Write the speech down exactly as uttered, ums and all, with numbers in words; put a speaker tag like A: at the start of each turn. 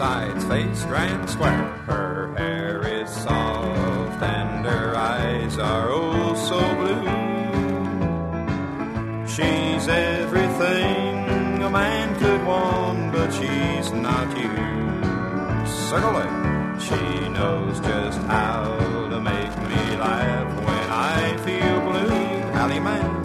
A: sides, face grand square. Her hair is soft and her eyes are oh so blue. She's everything a man could want, but she's not you. Circle it. She knows just how to make me laugh when I feel blue. Howdy, man.